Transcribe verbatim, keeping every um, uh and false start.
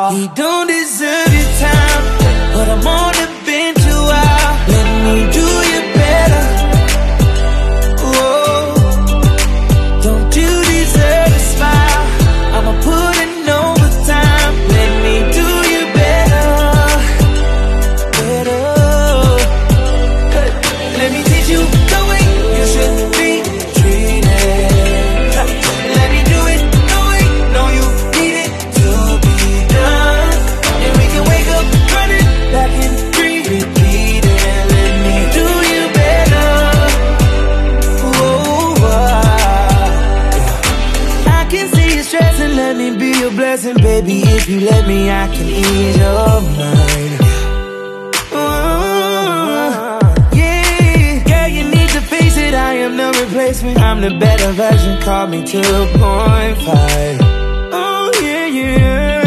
He don't deserve your time, but I'm on the bench a while. Let me do you better. Whoa. Don't you deserve a smile? I'ma put in overtime. Let me do you better. Better. Hey. Let me teach you the way you should be treated. Let me do it the way you know you need it to be done. And we can wake up running back in three, repeat it. Let me do you better. Whoa, I can see you stressing, let me be your blessing, baby. If you let me, I can ease your mind. Uh, yeah, yeah, you need to face it. I am the replacement. I'm the better version. Call me two point five.